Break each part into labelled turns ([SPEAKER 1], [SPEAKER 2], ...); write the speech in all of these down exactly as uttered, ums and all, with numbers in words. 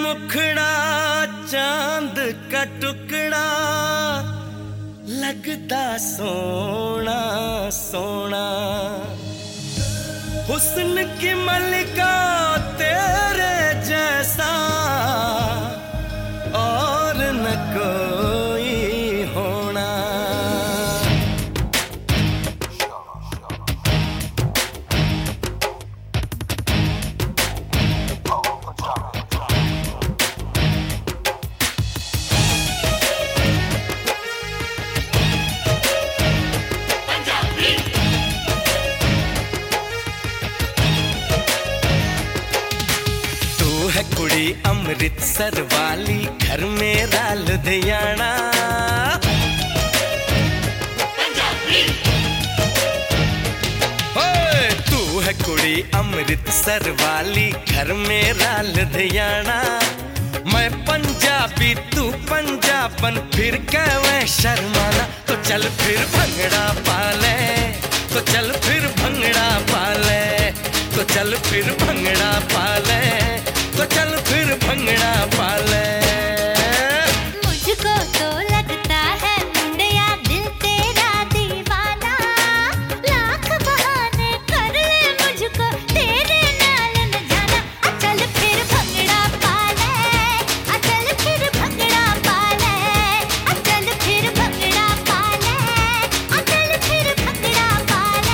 [SPEAKER 1] मुखड़ा चांद का टुकड़ा लगता सोना सोना। हुस्न की मलिका तेरे जैसा और न कोई होना। है कुड़ी अमृतसर वाली घर मेरा लुधियाना। ओए तू है कुड़ी अमृतसर वाली घर मेरा लुधियाना। मैं पंजाबी तू पंजाबन फिर कहवे शर्माना। तो चल फिर भंगड़ा पाले, तो चल फिर भंगड़ा पाले, तो चल फिर भंगड़ा पाले, तो चल फिर भंगड़ा पाले।
[SPEAKER 2] मुझको तो लगता है मुंडिया दिल तेरा दीवाना। लाख बहाने कर ले मुझको तेरे नाल न जाना। चल फिर भंगड़ा पाले, चल फिर भंगड़ा पाले, चल फिर भंगड़ा पाले, चल फिर भंगड़ा पाले।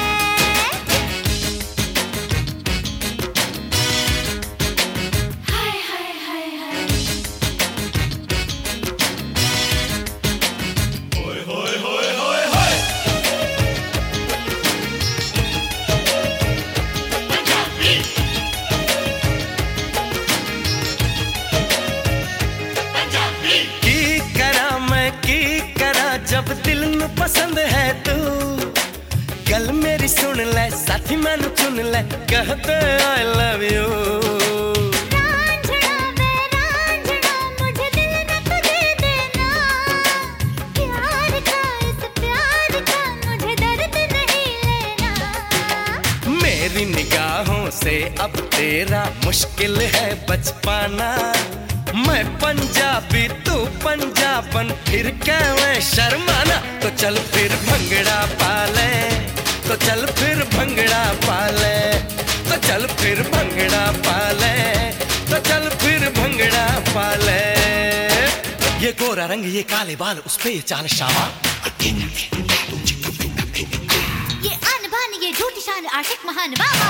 [SPEAKER 1] की करा मैं की करा जब दिल नू पसंद है तू। गल मेरी सुन ले साथी मैनू चुन ले कहते आई लव यू।
[SPEAKER 2] रांझना वे रांझना मुझे दिल न तू दे देना। प्यार का इस प्यार का मुझे दर्द नहीं लेना।
[SPEAKER 1] मेरी निगाहों से अब तेरा मुश्किल है बच पाना। मैं पंजाबी तू पंजाबन फिर कहवे शर्माना। तो चल फिर भंगड़ा पाले, तो चल फिर भंगड़ा पाले, तो चल फिर भंगड़ा पाले, तो चल फिर भंगड़ा पाले। ये गोरा रंग ये काले बाल उस पे ये चाल शामा।
[SPEAKER 2] ये आन बान ये झूठी शान आशिक महान बाबा।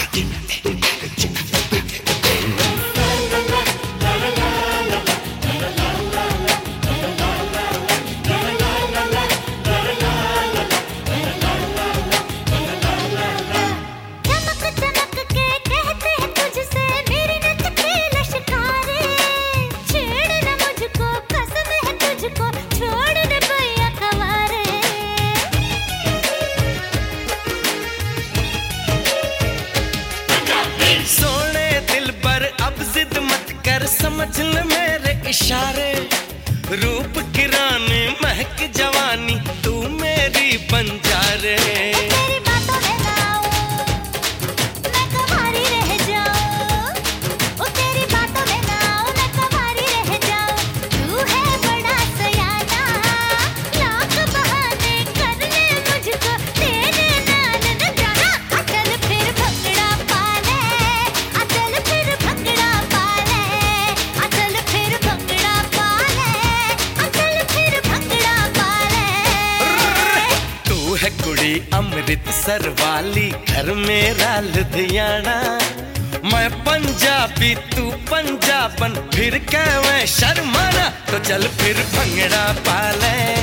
[SPEAKER 1] सोने दिल पर अब जिद मत कर समझ ले मेरे इशारे। रूप की रानी महक जवानी तू मेरी बंजारे।
[SPEAKER 2] तेरी बातों में ना आऊं, मैं कुंवारी रह जाऊं। ओ तेरी बातों में ना आऊं, मैं कुंवारी रह जाऊं। तू है बड़ा सयाना, लाख बहाने कर ले मुझको तेरे नाल न जाना। चल फिर भंगड़ा पाले, चल फिर भंगड़ा पाले, चल फिर भंगड़ा पाले, चल फिर भंगड़ा पाले।
[SPEAKER 1] तू है कुड़ी अमृतसर वाली घर मेरा लुधियाना। मैं पंजाबी तू पंजाबन फिर कहवे शर्माना। तो चल फिर भंगड़ा पाले,